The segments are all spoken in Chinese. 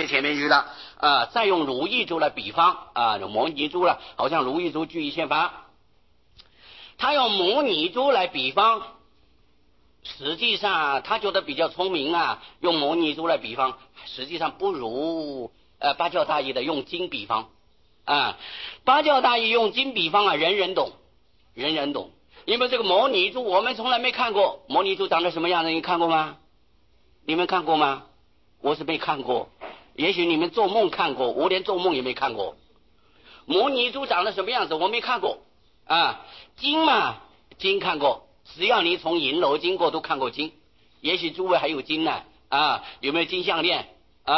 在前面去了再用如意珠来比方摩尼珠了，好像如意珠具一切法，他用摩尼珠来比方，实际上他觉得比较聪明用摩尼珠来比方，实际上不如八教大义的用金比方八教大义用金比方人人懂，人人懂。因为这个摩尼珠我们从来没看过，摩尼珠长得什么样子你看过吗？你们看过吗？我是没看过，也许你们做梦看过，我连做梦也没看过。摩尼珠长得什么样子我没看过金嘛，金看过，只要你从银楼经过都看过金，也许诸位还有金呢有没有金项链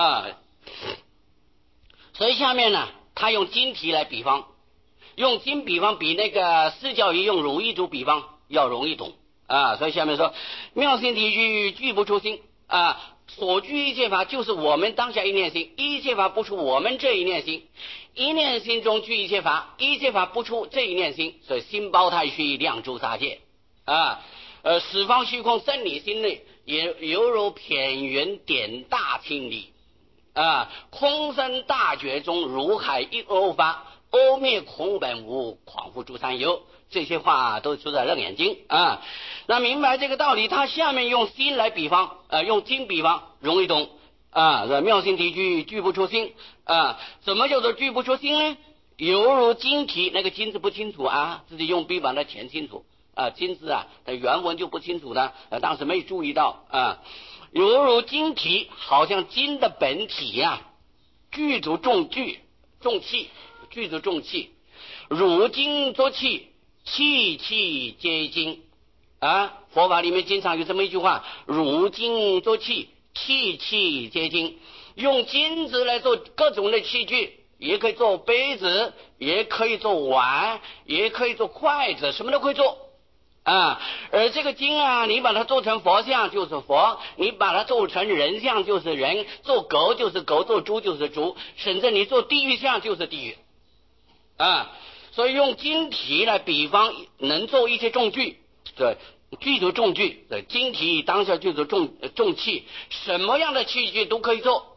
所以下面呢他用金题来比方，用金比方比那个释教仪用如意珠比方要容易懂所以下面说妙心体具具不出心所具一切法就是我们当下一念心，一切法不出我们这一念心，一念心中具一切法，一切法不出这一念心，所以心包太虚量诸杀界十方虚空生理心内也犹如偏圆点大清理空生大觉中如海一欧发，欧灭空本无，狂复诸三有，这些话都出在楞严经那明白这个道理，他下面用心来比方用金比方容易懂妙心体具具不出心怎么叫做具不出心呢？犹如金题，那个金字不清楚自己用笔把它填清楚金字它原文就不清楚的当时没注意到犹如金题，好像金的本体具足重气，具足重气，如金作气，气气皆金佛法里面经常有这么一句话，如金作气，气气皆金。用金子来做各种的器具，也可以做杯子，也可以做碗，也可以做筷子，什么都可以做而这个金你把它做成佛像就是佛，你把它做成人像就是人，做狗就是狗，做猪就是猪，甚至你做地狱像就是地狱所以用金体来比方能做一些重具，对，具足重具，对，金体当下具足重器，什么样的器具都可以做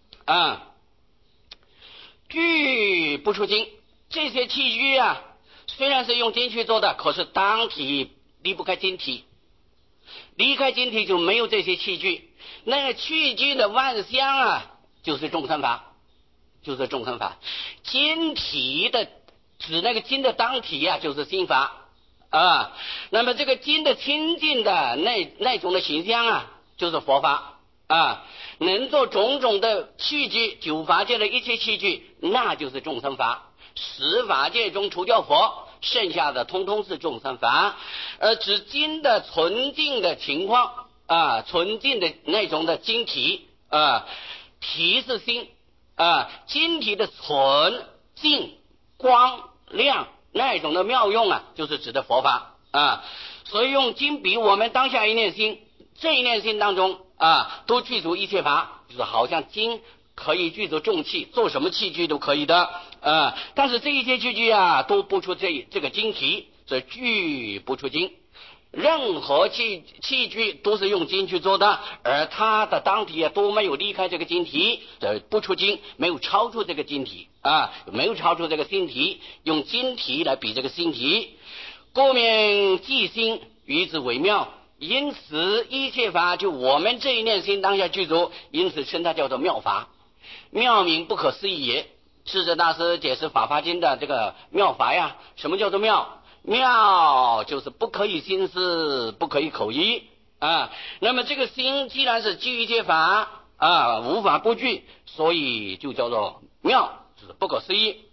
具不出金，这些器具虽然是用金去做的，可是当体离不开金体，离开金体就没有这些器具，那个器具的万象就是众生法，就是众生法。金体的指那个金的当体就是心法那么这个金的清净的那种的形象就是佛法能做种种的器具，九法界的一切器具，那就是众生法。十法界中除掉佛，剩下的通通是众生法。而指金的纯净的情况纯净的那种的晶体体是心晶体的纯净光亮那种的妙用就是指的佛法所以用金比我们当下一念心，这一念心当中都具足一切法，就是好像金可以具足重器，做什么器具都可以的但是这一些器具都不出这个金体，所以具不出金。任何器具都是用金去做的，而它的当体都没有离开这个金体，不出金，没有超出这个金体没有超出这个心体，用金体来比这个心体，故名即心，于之为妙。因此一切法就我们这一念心当下具足，因此称它叫做妙法。妙名不可思议也。智者大师解释法华经的这个妙法什么叫做妙？妙就是不可以心思，不可以口意那么这个心既然是具一切法无法不具，所以就叫做妙，就是不可思议。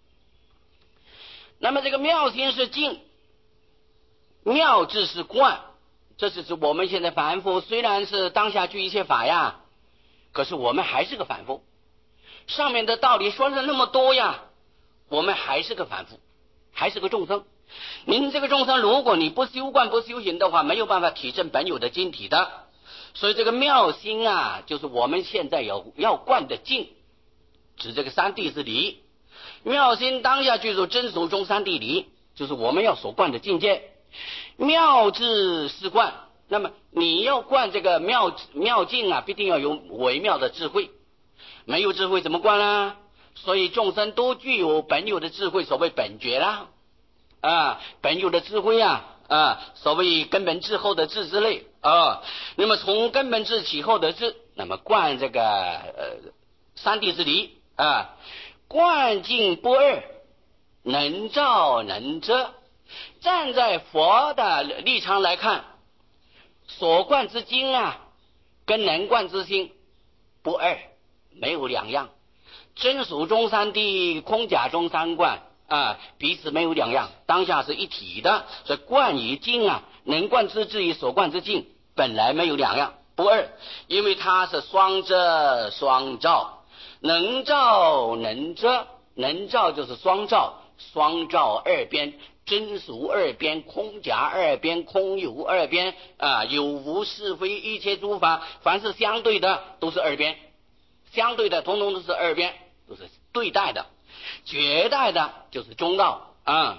那么这个妙心是静，妙智是观，这是指我们现在凡夫虽然是当下具一切法可是我们还是个凡夫。上面的道理说了那么多我们还是个凡夫，还是个众生。您这个众生，如果你不修观不修行的话，没有办法体证本有的净体的。所以这个妙心就是我们现在要观的净，指这个三谛之理。妙心当下具足真俗中三谛理，就是我们要所观的境界。妙智是观，那么你要观这个妙境必定要有微妙的智慧。 没有智慧怎么观呢？所以众生都具有本有的智慧，所谓本觉啦，本有的智慧所谓根本智后的智之类那么从根本智起后的智，那么观这个三谛之理观境不二，能照能遮。站在佛的立场来看，所观之经跟能观之心不二，没有两样。真俗中三谛，空假中三观彼此没有两样，当下是一体的。所以观与境能观之智与所观之境本来没有两样，不二，因为它是双遮双照，能照能遮。能照就是双照，双照二边，真俗二边，空假二边，空有二边有无是非一切诸法，凡是相对的都是二边，相对的统统都是二边，都是对待的。绝代的就是中道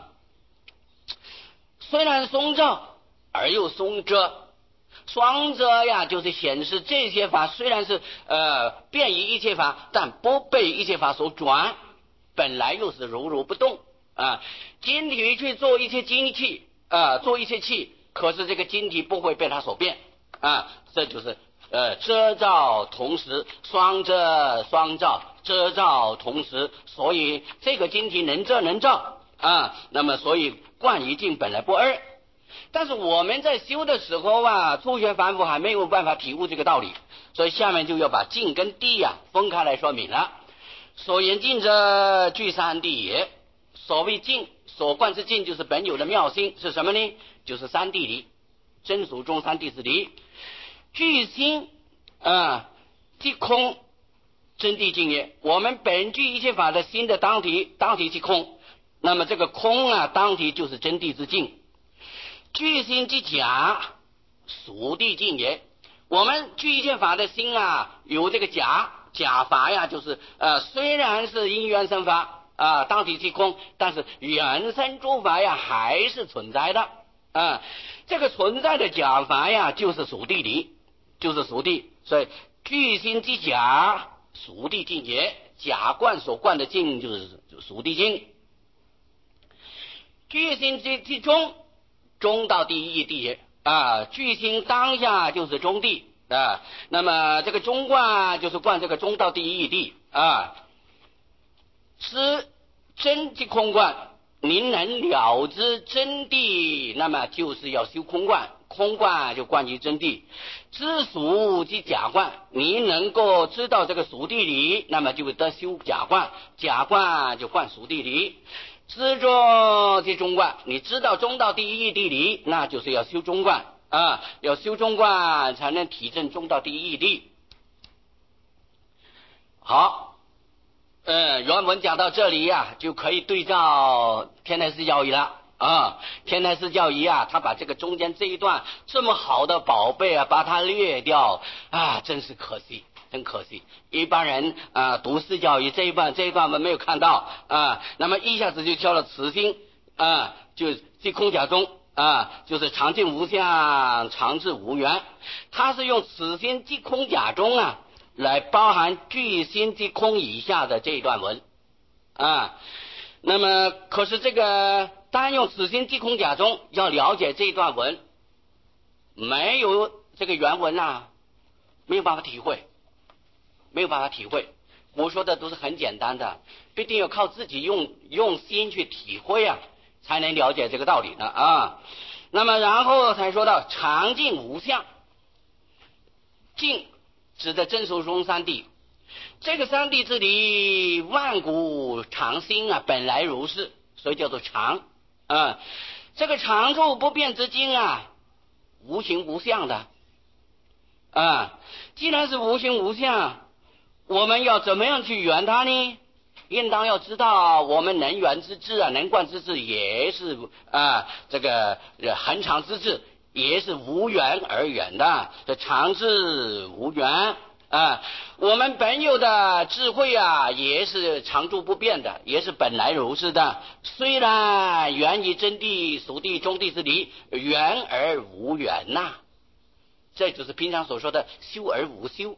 虽然松照而又松遮。双遮就是显示这些法虽然是便于一切法，但不被一切法所转，本来又是如如不动晶体去做一些精气做一些气，可是这个晶体不会被它所变这就是遮照同时，双遮双照，遮照同时，所以这个晶体能遮能照那么所以观与境本来不二。但是我们在修的时候初学凡夫还没有办法体悟这个道理，所以下面就要把境跟谛分开来说明了。所言境者，具三谛也。所谓境，所观之境就是本有的妙心，是什么呢？就是三谛理，真俗中三谛之理。具心即空，真谛境也。我们本具一切法的心的当体即空，那么这个空当体就是真谛之境。具心即假，俗谛境也。我们具一切法的心有这个假法就是虽然是因缘生法当体即空，但是缘生诸法还是存在的这个存在的假法就是俗谛理，就是俗谛。所以具心即假，俗谛境也。假观所观的境就是俗谛境。具心即中，中道第一谛也具心当下就是中谛那么这个中观就是观这个中道第一谛知真即空观，您能了知真谛，那么就是要修空观，空观就观于真谛。知俗即假观，您能够知道这个俗谛理，那么就得修假观，假观就观俗谛理。知中即中观，你知道中道第一谛理，那就是要修中观要修中观才能体证中道第一谛。好，原文讲到这里就可以对照天台寺教义了天台寺教义他把这个中间这一段这么好的宝贝把它略掉真是可惜，真可惜。一般人读寺教义这一段我没有看到那么一下子就挑了此心就即空假中就是常静无相，常智无缘。他是用此心即空假中来包含具心即空以下的这一段文那么可是这个单用此心即空假中要了解这一段文，没有这个原文没有办法体会，没有办法体会。我说的都是很简单的，必定要靠自己用心去体会才能了解这个道理的那么然后才说到常静无相，静指的真俗中三谛，这个三谛之理万古常新本来如是，所以叫做常这个常处不变之境无形无相的既然是无形无相，我们要怎么样去圆它呢？应当要知道我们能圆之智能观之智也是这个恒常之智，也是无缘而圆的，这常智无缘我们本有的智慧也是常住不变的，也是本来如是的。虽然缘于真谛、俗谛、中谛之理，缘而无缘这就是平常所说的修而无修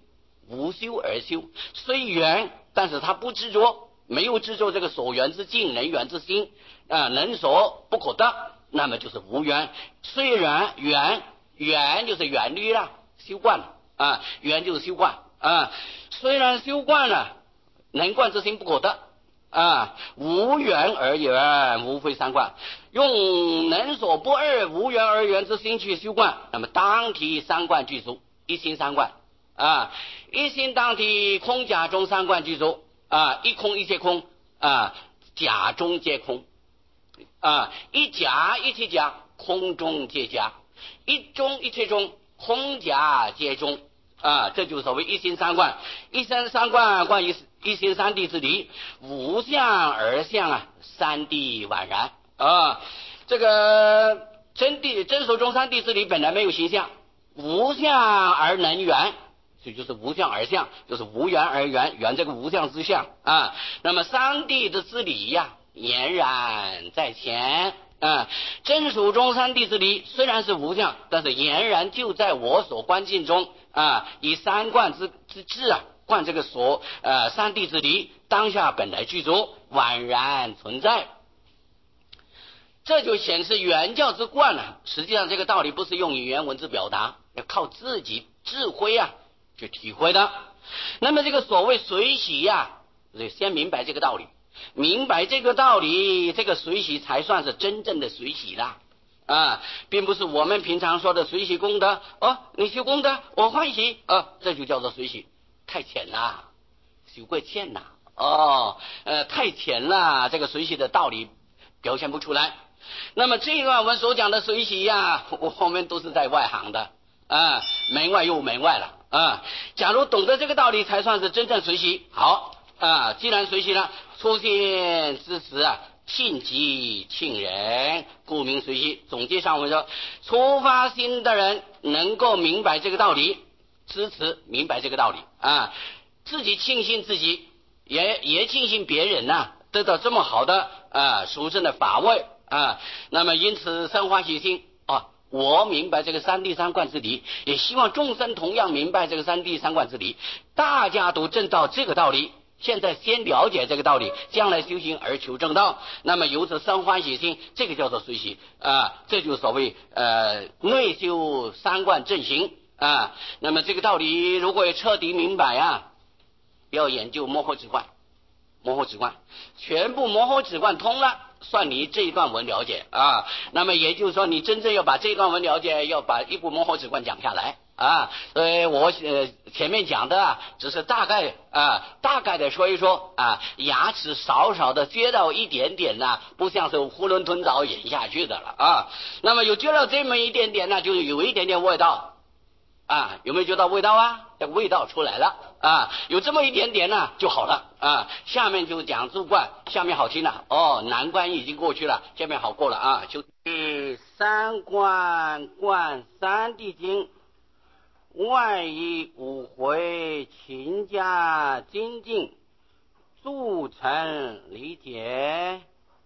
无修而修，虽远，但是他不执着，没有执着这个所缘之境，能缘之心能所不可得，那么就是无缘。虽然远就是远虑了，修惯了远就是修惯虽然修惯了，能观之心不可得无缘而缘，无非三观，用能所不二无缘而缘之心去修观，那么当体三观具足，一心三观一心当体空假中三观具足一空一切空假中皆空一假一切假，空中皆假，一中一切中，空假皆中这就是所谓一心三观。一心三观关于一心三谛之理，无相而相三谛宛然这个真所中三谛之理本来没有形象，无相而能圆，所以就是无相而相，就是无缘而圆，圆这个无相之相那么三谛的之理俨然在前真属中三谛之理虽然是无相，但是俨然就在我所观境中以三观之智观这个三谛之理，当下本来具足，宛然存在。这就显示原教之观实际上这个道理不是用语言文字表达，要靠自己智慧去体会的。那么这个所谓随喜先明白这个道理，明白这个道理，这个随喜才算是真正的随喜啦并不是我们平常说的随喜功德你修功德我欢喜这就叫做随喜，太浅了，修过浅了太浅了，这个随喜的道理表现不出来。那么这一段文所讲的随喜我们都是在外行的门外又门外了假如懂得这个道理，才算是真正随喜。好既然随喜了，出现之时信即庆人，故名随喜。总结上我们说，出发心的人能够明白这个道理，支持明白这个道理自己庆幸自己，也庆幸别人得到这么好的殊胜的法位那么因此生欢喜心我明白这个三谛三观之理，也希望众生同样明白这个三谛三观之理，大家都证到这个道理。现在先了解这个道理，将来修行而求正道，那么由此生欢喜心，这个叫做随喜这就是所谓内修三观正行那么这个道理如果彻底明白要研究摩诃止观，全部摩诃止观通了，算你这一段文了解那么也就是说，你真正要把这一段文了解，要把一部摩诃止观讲下来我前面讲的只是大概的说一说牙齿少少的撅到一点点不像是囫囵吞枣咽下去的了那么有撅到这么一点点就有一点点味道有没有觉得味道这个味道出来了有这么一点点就好了下面就讲住观，下面好听了难关已经过去了，下面好过了就三观观三谛经，外以五回勤加精进，铸成理解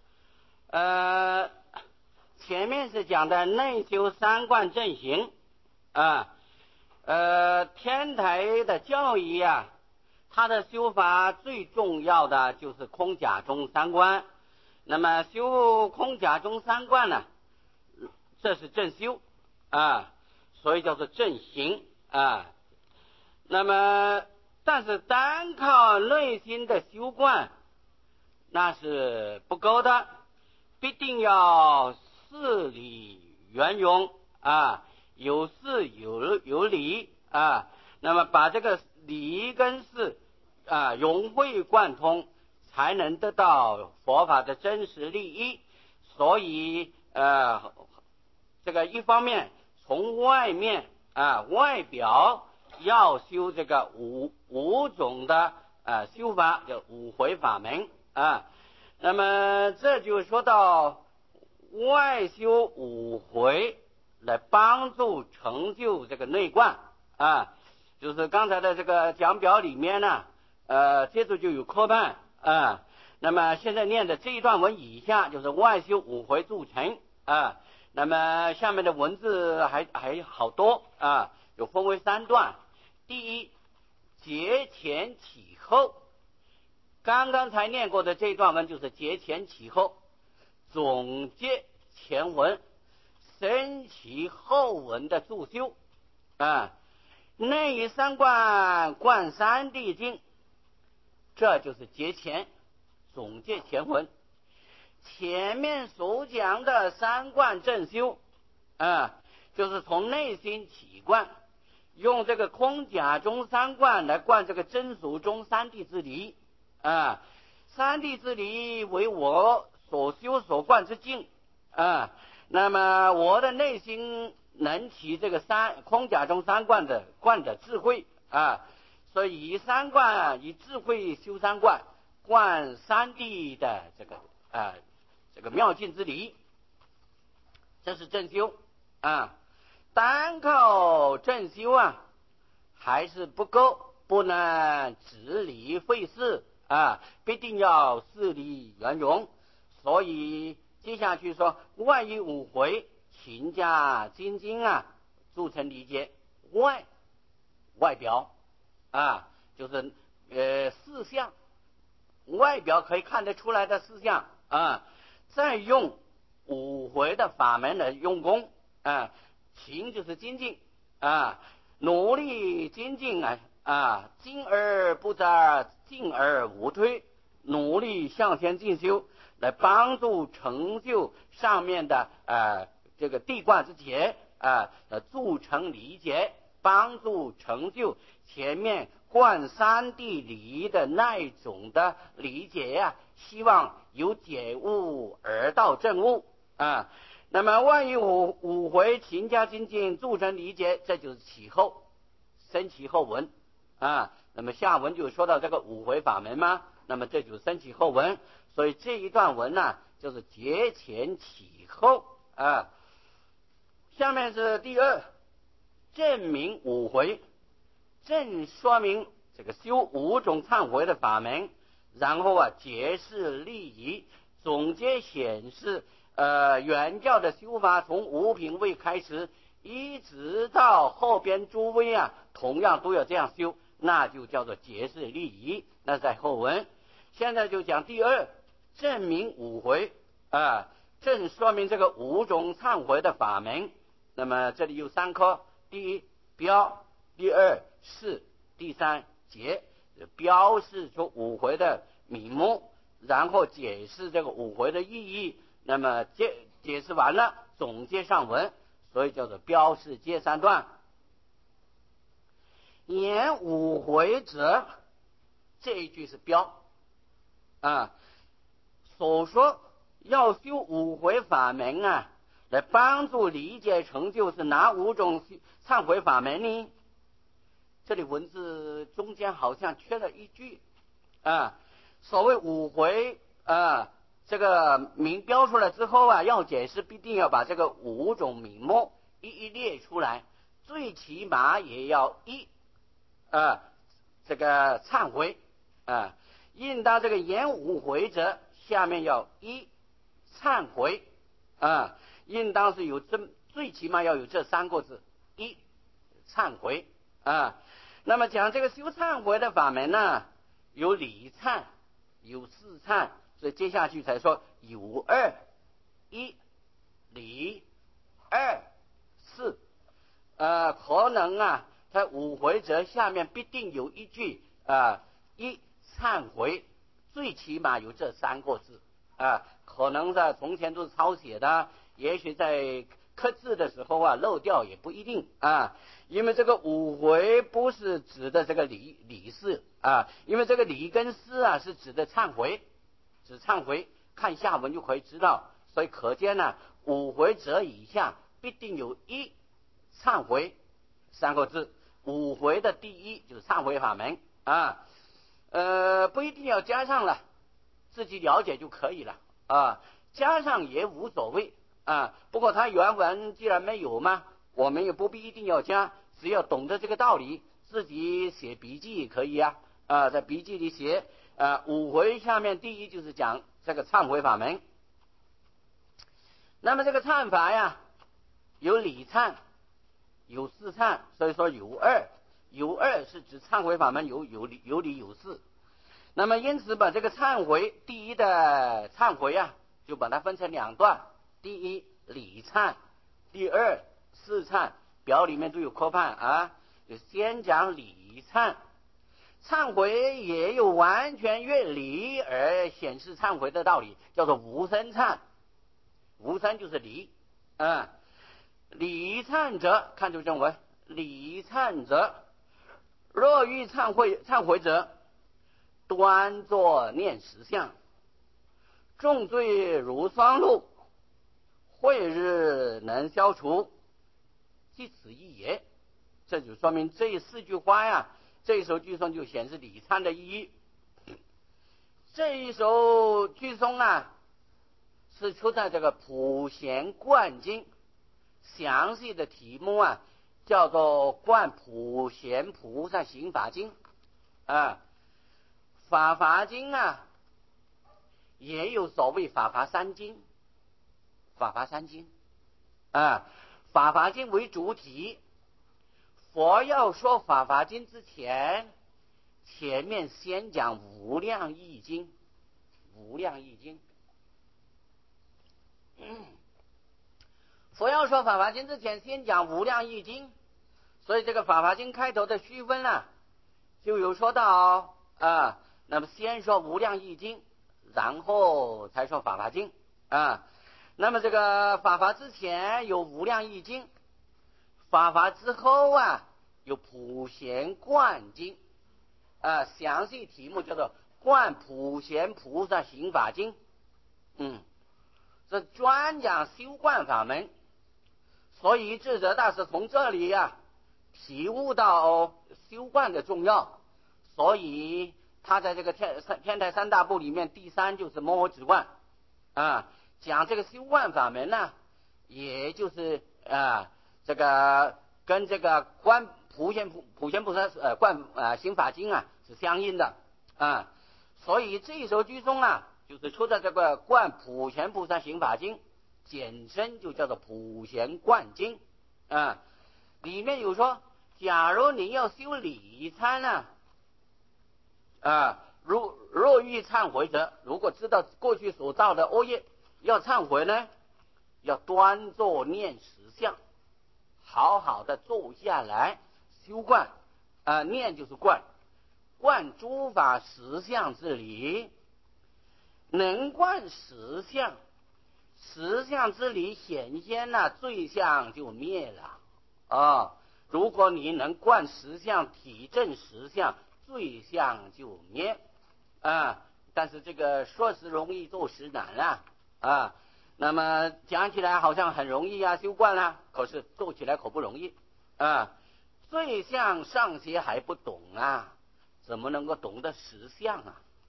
前面是讲的内修三观正行天台的教义它的修法最重要的就是空假中三观。那么修空假中三观呢，这是正修所以叫做正行那么但是单靠内心的修观那是不够的，必定要事理圆融有事有理那么把这个理跟事融会贯通，才能得到佛法的真实利益。所以这个一方面从外面外表要修这个五种的修法，叫五回法门那么这就说到外修五回来帮助成就这个内观就是刚才的这个讲表里面呢接着就有科判那么现在念的这一段文以下就是外修五回铸成那么下面的文字还好多有分为三段。第一， 节前起后。刚刚才念过的这段文就是节前起后，总结前文，升其后文的注修啊。内三观贯三谛经，这就是节前总结前文。前面所讲的三观正修啊，就是从内心起观，用这个空假中三观来观这个真俗中三谛之理啊。三谛之理为我所修所观之境啊。那么我的内心能起这个空假中三观的智慧啊，所以以三观以智慧修三观，观三谛的这个妙境之理，这是正修啊。单靠正修啊还是不够，不能直理会事啊，必定要事理圆融。所以接下去说外于五回勤加精进啊，铸成理解。外表啊，就是四项，外表可以看得出来的四项啊，再用五回的法门来用功啊。勤就是精进啊，努力精进啊，进而不杂，进而无退，努力向前进修，来帮助成就上面的这个地观之解啊，铸成理解，帮助成就前面观三谛理的那一种的理解呀，希望由解悟而到证悟啊。那么万一五回勤加精进铸成理解，这就是其后升其后文啊。那么下文就说到这个五回法门嘛，那么这就是升其后文。所以这一段文呢，就是节前起后啊。下面是第二，证明五回，正说明这个修五种忏悔的法门，然后解释利益，总结显示原教的修法从无品位开始，一直到后边诸位同样都要这样修，那就叫做解释利益，那在后文。现在就讲第二，证明五回正说明这个五种忏悔的法门。那么这里有三科，第一标，第二示，第三解。标示出五回的名目，然后解释这个五回的意义，那么解释完了总结上文，所以叫做标示皆三段。言五回者，这一句是标啊，所说要修五回法门来帮助理解成就是哪五种忏悔法门呢？这里文字中间好像缺了一句所谓五回这个名标出来之后要解释必定要把这个五种名目一一列出来，最起码也要这个忏悔应当这个言五回者，下面要一忏悔应当是有最起码要有这三个字，一忏悔那么讲这个修忏悔的法门呢，有理忏，有事忏，所以接下去才说有二，一理，二事可能在五回者下面必定有一句一忏悔，最起码有这三个字可能在从前都是抄写的，也许在刻字的时候漏掉也不一定因为这个五回不是指的这个理事因为这个理跟事是指的忏悔，指忏悔，看下文就可以知道。所以可见五回者以下必定有一忏悔三个字，五回的第一就是忏悔法门不一定要加上了，自己了解就可以了加上也无所谓不过他原文既然没有嘛，我们也不必一定要加，只要懂得这个道理，自己写笔记也可以在笔记里写五回下面第一就是讲这个忏悔法门。那么这个忏法有理忏，有事忏，所以说有二。 有二是指忏悔法门有理有事。那么因此把这个忏悔，第一的忏悔啊，就把它分成两段，第一礼忏，第二事忏，表里面都有科判啊，就先讲礼忏。忏悔也有完全越礼而显示忏悔的道理，叫做无生忏。无生就是礼，礼忏者，看出正文，礼忏者，若欲忏悔者，端坐念十相，重罪如霜露，晦日能消除，即此一也。这就说明这四句话呀，这一首句颂就显示礼忏的意义。这一首句颂啊，是出在这个普贤观经，详细的题目啊叫做观普贤菩萨行法经法经啊也有所谓法华三经，法华经为主体。佛要说法华经之前，前面先讲无量易经。佛要说法华经之前，先讲无量易经，所以这个法华经开头的序分啊，就有说到那么先说无量易经，然后才说法华经那么这个法华之前有无量易经，法华之后啊有普贤观经详细题目叫做观普贤菩萨行法经。这专讲修观法门，所以智者大师从这里体悟到修观的重要，所以他在这个天台三大部里面第三就是摩诃止观讲这个修观法门呢，也就是这个跟这个观普贤菩萨观行法经是相应的所以这一首句颂就是出的这个观普贤菩萨行法经，简称就叫做普贤观经里面有说，假如你要修礼忏若欲忏悔者，如果知道过去所造的恶业要忏悔呢，要端坐念十相，好好的坐下来修观念就是观诸法实相之理，能观实相，实相之理显现罪相就灭了如果你能观实相，体证实相，罪相就灭但是这个说时容易做时难那么讲起来好像很容易修观可是做起来可不容易罪相尚且还不懂怎么能够懂得实相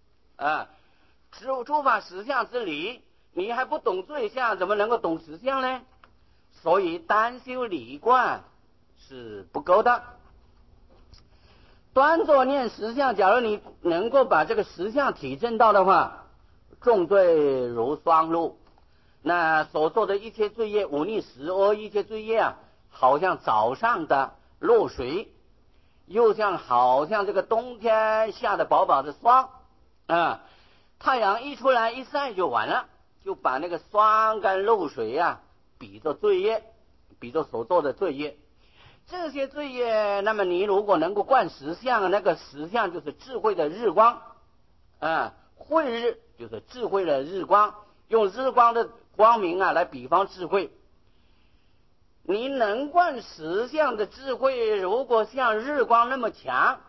诸法实相之理，你还不懂罪相，怎么能够懂实相呢？所以单修理观是不够的。端坐念实相，假如你能够把这个实相体证到的话，重罪如霜露，那所做的一切罪业，忤逆十恶一切罪业好像早上的落水，又好像这个冬天下的薄薄的霜太阳一出来一晒就完了，就把那个霜跟露水比作罪业，比作所做的罪业。这些罪业，那么你如果能够观实相，那个实相就是智慧的日光慧日就是智慧的日光，用日光的光明来比方智慧。你能观实相的智慧如果像日光那么强，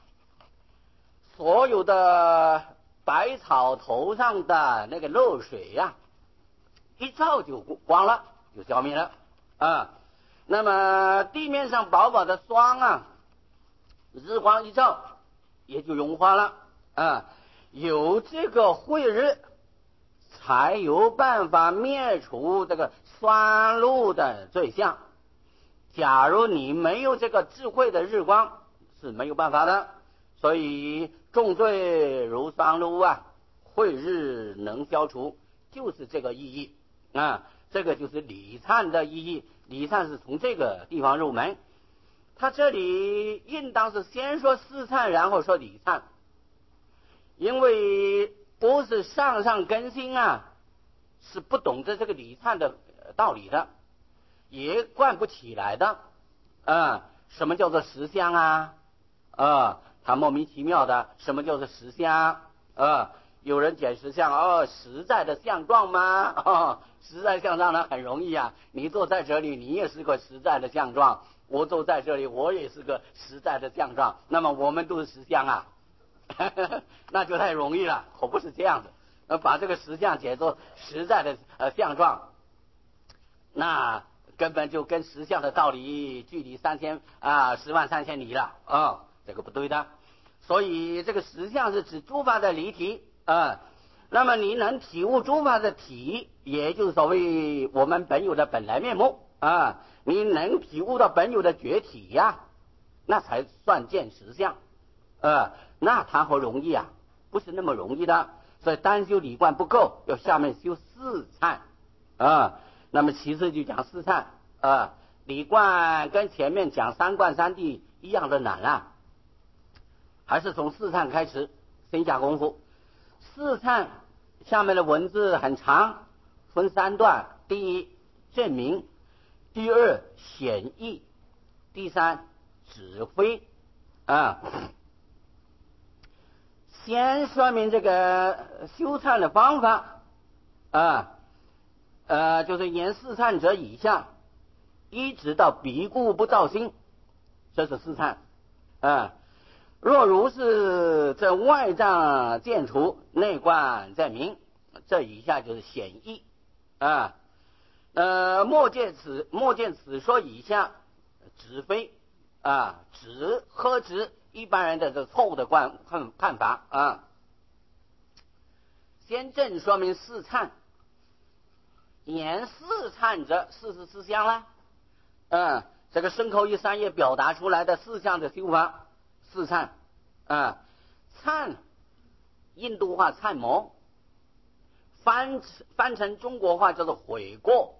所有的百草头上的那个漏水一照就光了，就消灭了那么地面上薄薄的霜日光一照也就融化了有这个慧日才有办法灭除这个霜露的罪相。假如你没有这个智慧的日光是没有办法的，所以重罪如霜露慧日能消除，就是这个意义这个就是礼忏的意义。礼忏是从这个地方入门， 他这里应当是先说四忏，然后说理忏，因为不是上上根心啊，是不懂得这个理忏的道理的，也灌不起来的。什么叫做实相啊？他莫名其妙的，什么叫做实相？有人讲实相，实在的相状吗？实在相状呢很容易啊，你坐在这里，你也是个实在的相状，我坐在这里，我也是个实在的相状，那么我们都是实相啊，那就太容易了，可不是这样的。把这个实相解作实在的相状，那根本就跟实相的道理距离103000里了这个不对的。所以这个实相是指诸法的离体那么你能体悟诸法的体，也就是所谓我们本有的本来面目你能体悟到本有的觉体呀，那才算见实相那谈何容易啊，不是那么容易的。所以单修理观不够，要下面修四忏那么其次就讲四忏理观跟前面讲三观三谛一样的难还是从四忏开始先下功夫。四忏下面的文字很长，分三段：第一证明，第二显义，第三指挥先说明这个修忏的方法就是言四忏者以下，一直到彼故不造心，这是四忏若如是，这外障见除，内观在明，这以下就是显义莫见此说以下，指非指呵指一般人的这错误的看法先正说明四忏，言四忏者，四是四相啦这个身口意三业表达出来的四项的修法，四忏忏印度话忏魔，翻成中国话叫做悔过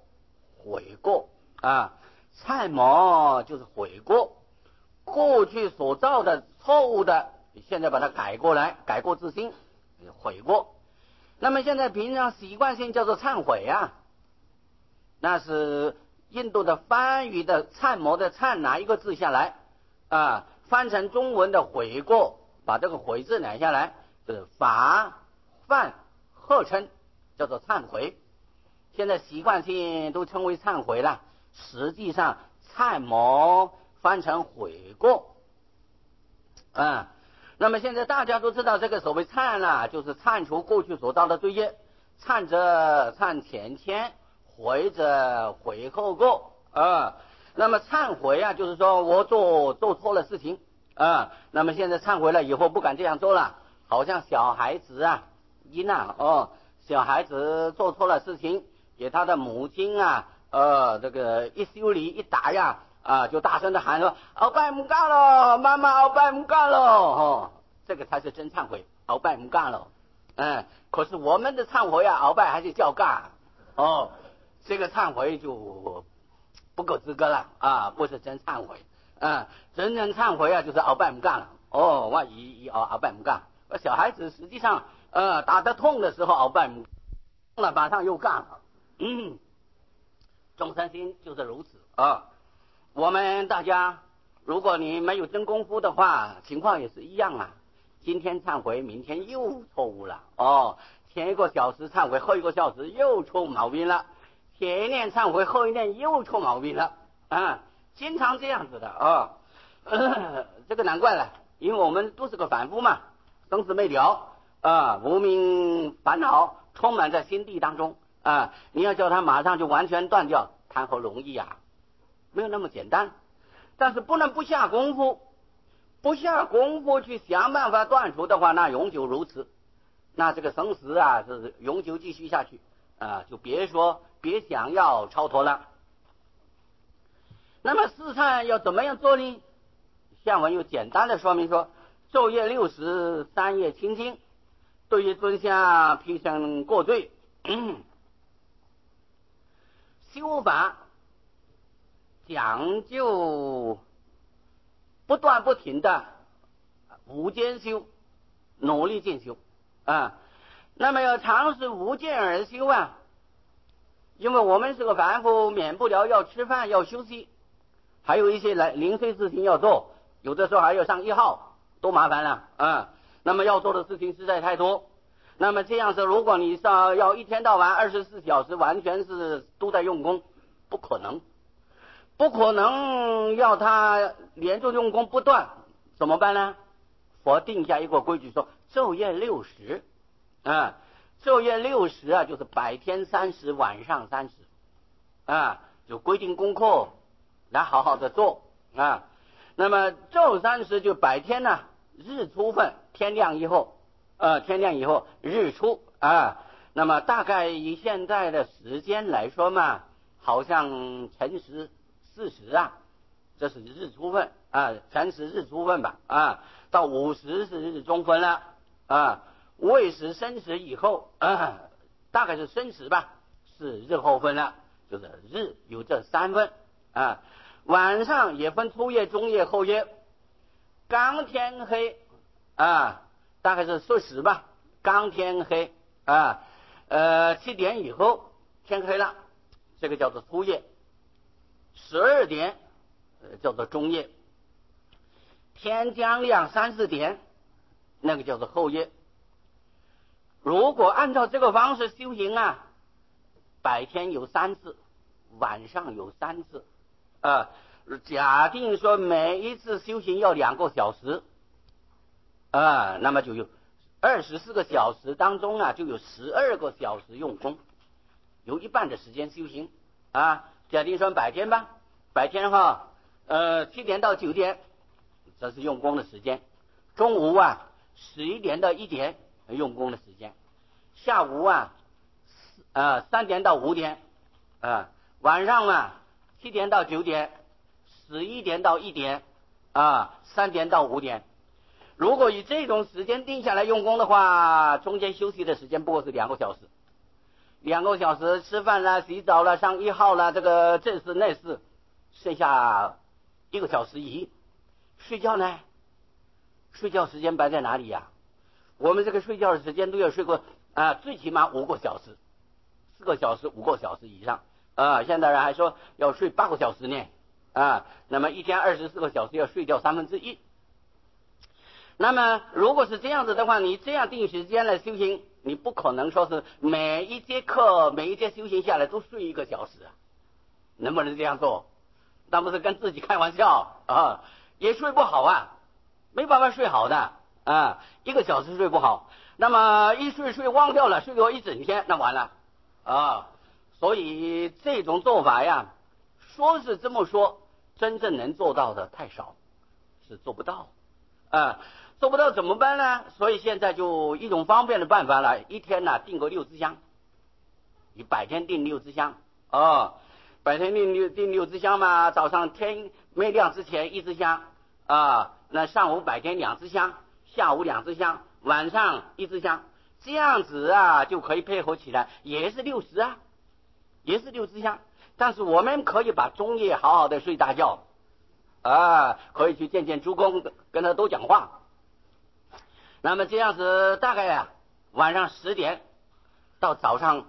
忏魔就是悔过，过去所造的错误的，现在把它改过来，改过自新，悔过。那么现在平常习惯性叫做忏悔那是印度的翻译的忏魔的忏拿一个字下来翻成中文的悔过，把这个悔字拿下来，就是法梵合称，叫做忏悔。现在习惯性都称为忏悔了，实际上忏魔翻成悔过那么现在大家都知道这个所谓忏就是忏除过去所造的罪业，忏者忏前愆，悔者悔后过那么忏悔就是说我做错了事情那么现在忏悔了以后不敢这样做了，好像小孩子小孩子做错了事情，给他的母亲这个一修理一打就大声的喊说鳌拜唔干了，妈妈鳌拜唔干了这个才是真忏悔，鳌拜唔干了可是我们的忏悔鳌拜还是叫干这个忏悔就不够资格了不是真忏悔真正忏悔就是鳌拜唔干了我鳌拜唔干。小孩子实际上打得痛的时候鳌拜唔干了，马上又干了众生心就是如此我们大家如果你没有真功夫的话，情况也是一样今天忏悔，明天又错误了前一个小时忏悔，后一个小时又出毛病了，前一念忏悔，后一念又出毛病了经常这样子的这个难怪了，因为我们都是个凡夫嘛，生死未了无明烦恼充满在心地当中你要叫他马上就完全断掉，谈何容易没有那么简单。但是不能不下功夫，不下功夫去想办法断除的话，那永久如此，那这个生死是永久继续下去就别想要超脱了。那么四忏要怎么样做呢？下文又简单的说明说，昼夜60，三业清净，对于尊下披生过罪修法讲究不断不停的无间修，努力进修啊。那么要尝试无间而修啊，因为我们是个凡夫，免不了要吃饭，要休息，还有一些零碎事情要做，有的时候还要上1号，多麻烦了啊。那么要做的事情实在太多。那么这样子，如果你要一天到晚24小时完全是都在用功，不可能，不可能要他连续用功不断，怎么办呢？佛定下一个规矩说，昼夜60啊，昼夜60啊，就是白天30，晚上30啊，就规定功课来好好的做啊。那么昼30就白天呢，日出分，天亮以后日出啊。那么大概以现在的时间来说嘛，好像辰时40啊，这是日出分啊，辰时日出分吧啊，到50是日中分了啊，未时申时以后啊，大概是申时吧，是日后分了，就是日有这3分啊。晚上也分初夜、中夜、后夜。刚天黑啊，大概是说时吧，刚天黑啊，7点以后天黑了，这个叫做初夜。12点叫做中夜。天将亮3、4点，那个叫做后夜。如果按照这个方式修行啊，白天有3次，晚上有3次啊。假定说每一次修行要2个小时啊，那么就有24个小时当中啊，就有12个小时用功，有一半的时间修行啊。假定说白天吧，白天7点到9点，这是用功的时间。中午啊11点到1点用功的时间。下午3点到5点啊。晚上7点到9点。11点到1点啊，3点到5点。如果以这种时间定下来用功的话，中间休息的时间不过是2个小时，2个小时吃饭啦、洗澡啦、上1号啦，这个这事那事，剩下1个小时一。睡觉呢？睡觉时间摆在哪里呀？我们这个睡觉的时间都要睡过最起码5个小时，4个小时、5个小时以上啊。现在人还说要睡8个小时呢。那么一天24个小时要睡掉1/3。那么如果是这样子的话，你这样定时间来修行，你不可能说是每一节课每一节修行下来都睡1个小时，能不能这样做？那不是跟自己开玩笑啊，也睡不好啊，没办法睡好的1个小时睡不好，那么一睡忘掉了，睡过一整天，那完了啊。所以这种做法呀，说是这么说，真正能做到的太少，是做不到做不到怎么办呢？所以现在就一种方便的办法了，一天定个6支香，你白天定6支香白天定6支香嘛，早上天没亮之前1支香那上午白天2支香，下午2支香，晚上1支香，这样子就可以配合起来，也是60也是6支香。但是我们可以把中夜好好的睡大觉可以去见诸公，跟他多讲话。那么这样子大概晚上10点到早上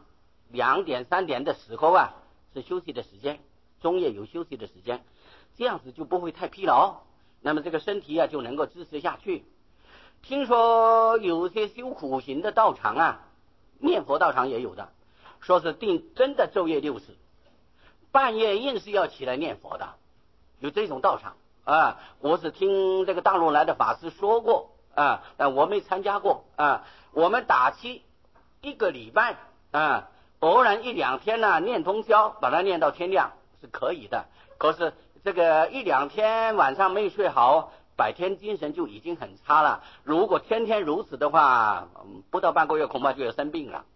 2点3点的时候是休息的时间，中夜有休息的时间，这样子就不会太疲劳，那么这个身体就能够支持下去。听说有些修苦行的道场念佛道场也有的，说是定真的昼夜60，半夜硬是要起来念佛的，有这种道场我是听这个大陆来的法师说过但我没参加过我们打七1个礼拜偶然1、2天念通宵，把它念到天亮是可以的。可是这个1、2天晚上没睡好，白天精神就已经很差了。如果天天如此的话，不到半个月恐怕就要生病了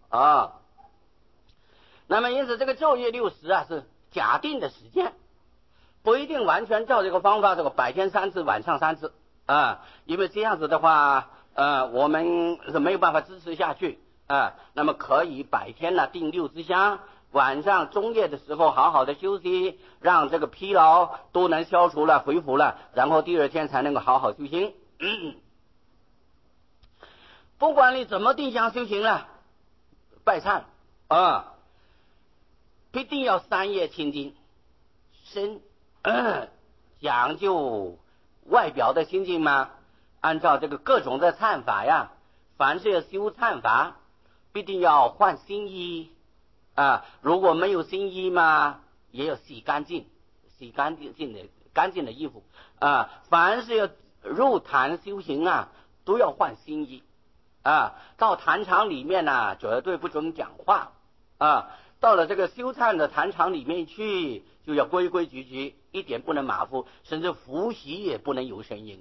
那么因此这个昼夜60是假定的时间，不一定完全照这个方法，这个白天3次，晚上3次因为这样子的话我们是没有办法支持下去那么可以白天定6支香， 晚上中夜的时候好好的休息，让这个疲劳都能消除了、恢复了，然后第二天才能够好好修行。不管你怎么定向修行了，拜忏必定要3业清净，身讲究外表的清净吗？按照这个各种的忏法呀，凡是要修忏法，必定要换新衣如果没有新衣嘛，也要洗干净的衣服凡是要入坛修行都要换新衣到坛场里面绝对不准讲话到了这个修忏的坛场里面去，就要规规矩矩，一点不能马虎，甚至呼吸也不能有声音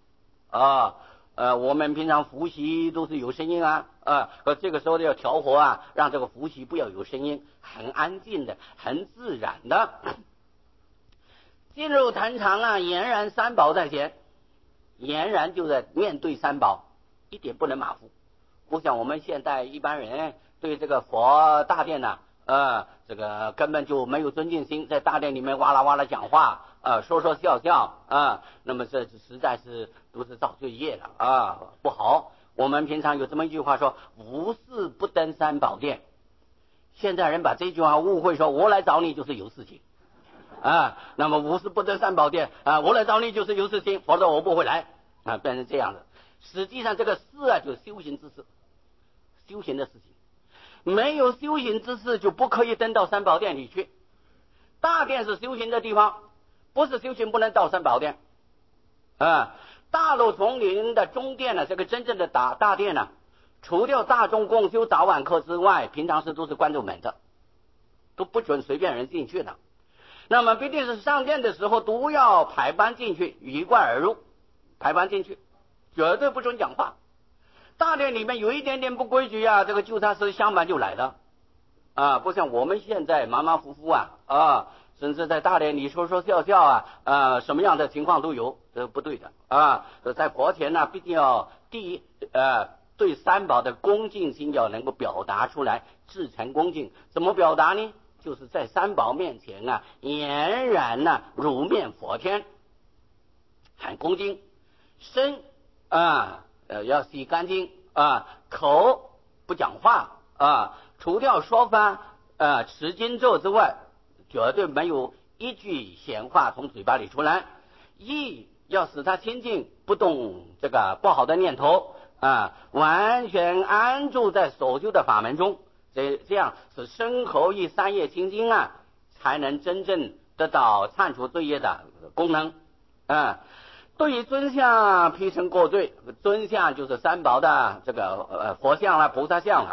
我们平常呼吸都是有声音这个时候要调和让这个呼吸不要有声音，很安静的，很自然的。进入坛场俨然三宝在前，俨然就在面对三宝，一点不能马虎。不像我们现代一般人对这个佛大殿这个根本就没有尊敬心，在大殿里面哇啦哇啦讲话说说笑笑那么这实在是都是造罪业了不好。我们平常有这么一句话说，无事不登三宝殿。现在人把这句话误会说，我来找你就是有事情那么无事不登三宝殿我来找你就是有事情，否则我不会来变成这样的。实际上这个事就是修行之事，修行的事情。没有修行之事就不可以登到三宝殿里去。大殿是修行的地方，不是修行不能到三宝殿大路丛林的中殿这个真正的大殿除掉大众共修早晚课之外，平常时都是关着门的，都不准随便人进去的。那么必定是上殿的时候都要排班进去，鱼贯而入，排班进去，绝对不准讲话。大殿里面有一点点不规矩这个纠察师相伴就来了不像我们现在马马虎虎甚至在大殿里说说笑笑什么样的情况都有，这是不对的在佛前必定要第一对三宝的恭敬心要能够表达出来，至诚恭敬。怎么表达呢？就是在三宝面前俨然如面佛天，很恭敬。身要洗干净口不讲话除掉说法持经咒之外，绝对没有一句闲话从嘴巴里出来。意要使他清净，不动这个不好的念头完全安住在所修的法门中，这样是身口意三业清净才能真正得到忏除罪业的功能对于尊相披身过罪，尊相就是三宝的这个佛像菩萨像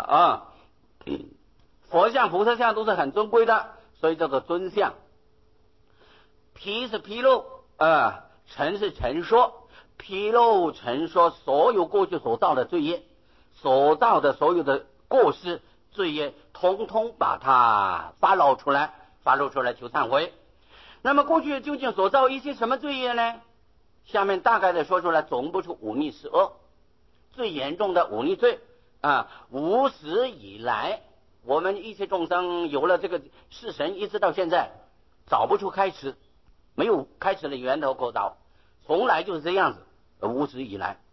佛像菩萨像都是很尊贵的，所以叫做尊相。披是披露陈是陈说，披露陈说所有过去所造的罪业，所造的所有的过失罪业，通通把它发露出来求忏悔。那么过去究竟所造一些什么罪业呢？下面大概的说出来，总不出忤逆十恶。最严重的忤逆罪无始以来，我们一切众生有了这个世神，一直到现在找不出开始，没有开始的源头可找，从来就是这样子，无始以来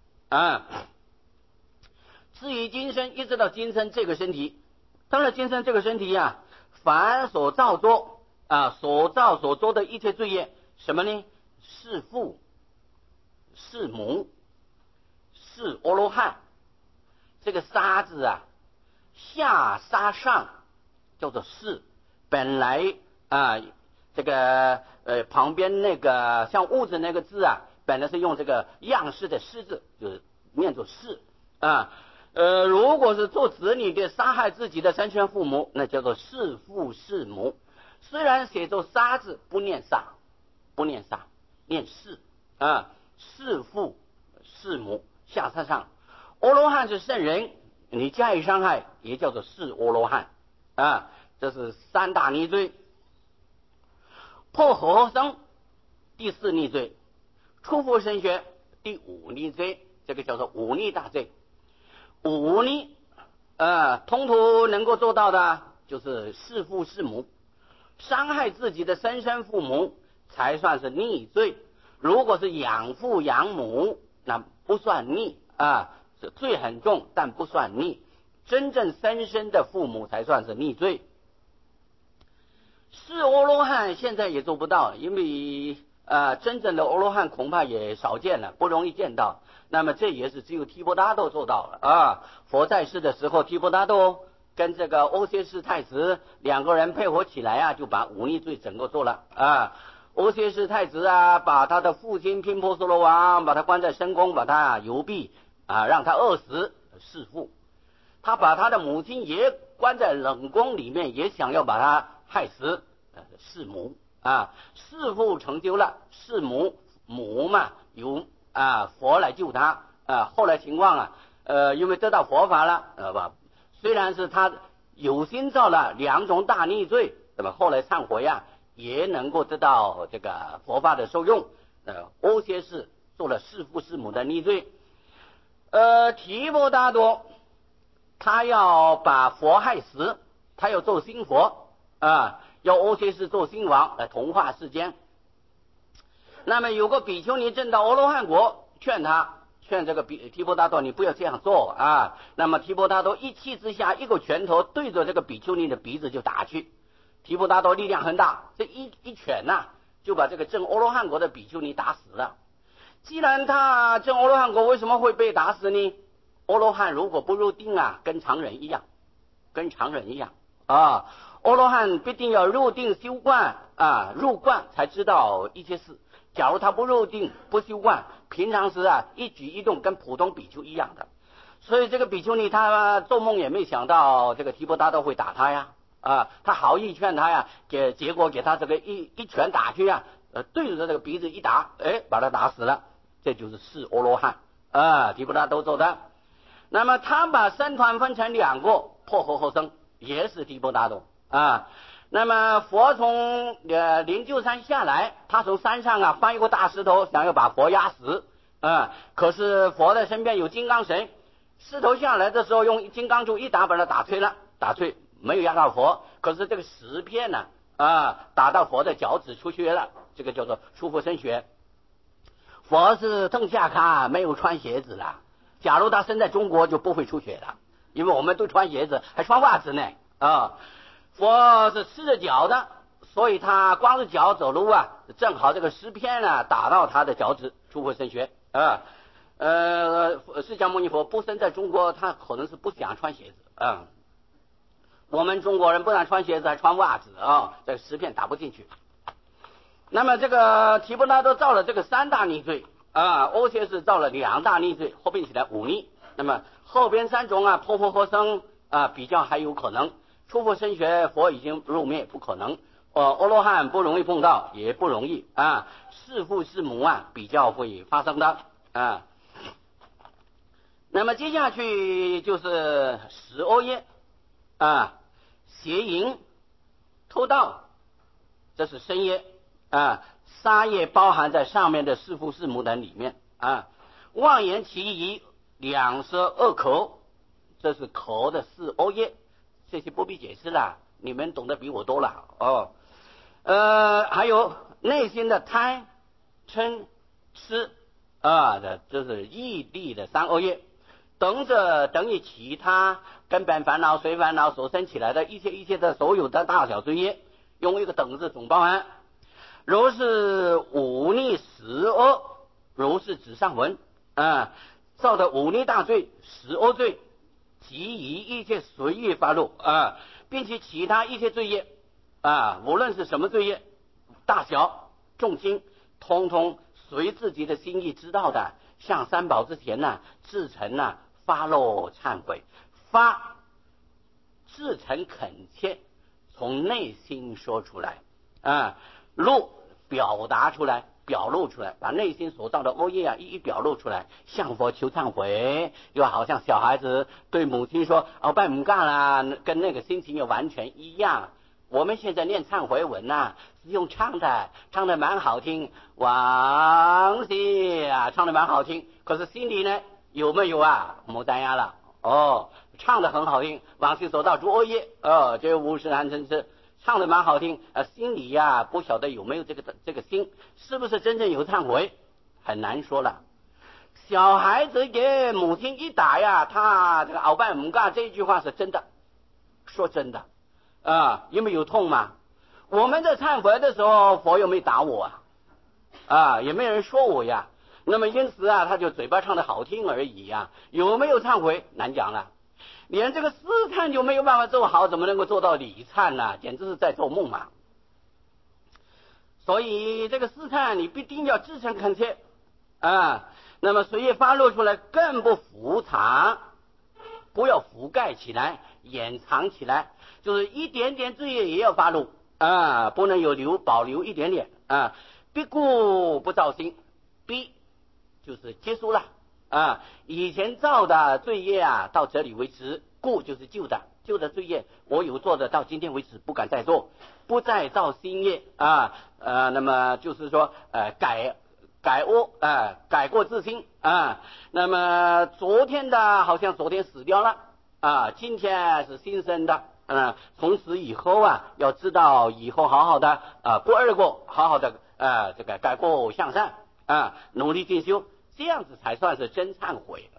至于今生，一直到今生这个身体，当然今生这个身体凡所造作所造所做的一切罪业，什么呢？是父是母是阿罗汉。这个沙字下沙上叫做是，本来这个旁边那个像物字那个字本来是用这个样式的师字，就是念作是如果是做子女的杀害自己的生身父母，那叫做弑父弑母。虽然写作杀字，不念杀，念弑弑父弑母，下沙上。阿罗汉是圣人，你加以伤害也叫做弑阿罗汉这是三大逆罪。破和生第四逆罪，出佛身学第五逆罪，这个叫做忤逆大罪。忤逆通途能够做到的就是弑父弑母，伤害自己的生身父母才算是逆罪。如果是养父养母，那不算逆啊，罪很重，但不算逆。真正生身的父母才算是逆罪。是阿罗汉现在也做不到，因为真正的阿罗汉恐怕也少见了，不容易见到。那么这也是只有提婆达多做到了啊。佛在世的时候，提婆达多跟这个欧谢氏太子两个人配合起来啊，就把忤逆罪整个做了啊。欧谢氏太子啊，把他的父亲频婆娑罗王把他关在深宫，把他游闭啊，让他饿死弑父。他把他的母亲也关在冷宫里面，也想要把他害死弑母啊。弑父成就了，弑母嘛由佛来救他啊。后来情况因为得到佛法了虽然是他有心造了两种大逆罪，对吧？后来忏悔也能够得到这个佛法的受用。欧谢氏做了弑父弑母的逆罪。提婆达多他要把佛害死，他要做新佛要欧谢氏做新王来同化世间。那么有个比丘尼证到阿罗汉国，劝这个提婆达多，你不要这样做啊。那么提婆达多一气之下，一个拳头对着这个比丘尼的鼻子就打去。提婆达多力量很大，这一拳就把这个证阿罗汉国的比丘尼打死了。既然他证阿罗汉国，为什么会被打死呢？阿罗汉如果不入定跟常人一样阿罗汉必定要入定修观入观才知道一些事。假如他不入定不修观，平常时一举一动跟普通比丘一样的。所以这个比丘尼他做梦也没想到这个提婆达多会打他他好意劝他结果给他这个一拳打去对着这个鼻子一打，把他打死了。这就是弑阿罗汉提婆达多做的。那么他把僧团分成两个，破和合僧也是提婆达多那么佛从灵鹫山下来，他从山上翻一个大石头，想要把佛压死可是佛的身边有金刚神，石头下来的时候用金刚杵一打，把他打碎，没有压到佛。可是这个石片打到佛的脚趾出血了，这个叫做出佛身血。佛是正下卡，没有穿鞋子了。假如他生在中国就不会出血了，因为我们都穿鞋子，还穿袜子呢佛是赤着脚的，所以他光着脚走路正好这个石片打到他的脚趾，出佛身血释迦牟尼佛不生在中国，他可能是不想穿鞋子我们中国人不但穿鞋子还穿袜子这个石片打不进去。那么这个提婆达多造了这个三大逆罪欧谢氏造了两大逆罪，合并起来忤逆。那么后边三种破佛合僧比较还有可能，出佛身血佛已经入灭，不可能阿罗汉不容易碰到，也不容易弑父弑母比较会发生的那么接下去就是十恶业邪淫偷盗，这是身业杀业包含在上面的弑父弑母等里面妄言其意，两舌恶口，这是口的四恶业，这些不必解释了，你们懂得比我多了还有内心的贪嗔痴这是义利的三恶业。等于其他根本烦恼随烦恼所生起来的一切的所有的大小罪业，用一个等字总包含。如是忤逆十恶，如是指上文造的忤逆大罪十恶罪，即以一切随意发露并且其他一切罪业无论是什么罪业，大小重轻，通通随自己的心意知道的，向三宝之前至诚发露忏悔，发至诚恳切，从内心说出来露表达出来，表露出来，把内心所造的恶业一一表露出来，向佛求忏悔，又好像小孩子对母亲说拜母干啦，跟那个心情又完全一样。我们现在念忏悔文是用唱的蛮好听，往昔唱的蛮好听，可是心里呢有没有牡丹呀了唱的很好听，往昔所到诸恶业，这无事安成痴，唱的蛮好听，心里呀不晓得有没有这个心，是不是真正有忏悔，很难说了。小孩子给母亲一打呀，他这个鳌拜母嘎这一句话是真的，说真的因为有痛嘛。我们在忏悔的时候，佛又没打我也没有人说我呀。那么因此他就嘴巴唱的好听而已有没有忏悔难讲了。连这个私忏就没有办法做好，怎么能够做到理忏呢？简直是在做梦嘛。所以这个私忏你必定要至诚恳切那么随业发露出来更不伏藏，不要覆盖起来掩藏起来，就是一点点罪业也要发露不能有保留一点点必故不造新，必就是结束了以前造的罪业到这里为止，故就是旧的罪业，我有做的到今天为止不敢再做，不再造新业那么就是说改过自新那么昨天的好像昨天死掉了今天是新生的从此以后要知道以后好好的不二过，好好的这个改过向善努力进修，这样子才算是真忏悔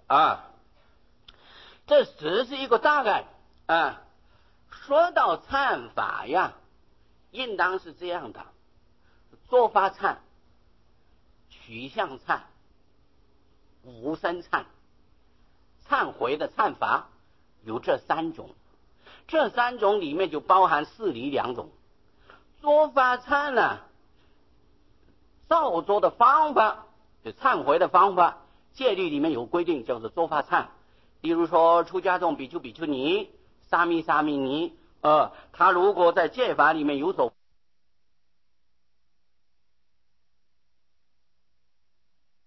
这只是一个大概说到忏法呀，应当是这样的：做法忏、取向忏、无生忏。忏悔的忏法有这三种，这三种里面就包含事理两种。做法忏呢，造作的方法，就忏悔的方法，戒律里面有规定，叫做做法忏。例如说出家众比丘比丘尼、沙弥沙弥尼他如果在戒法里面有所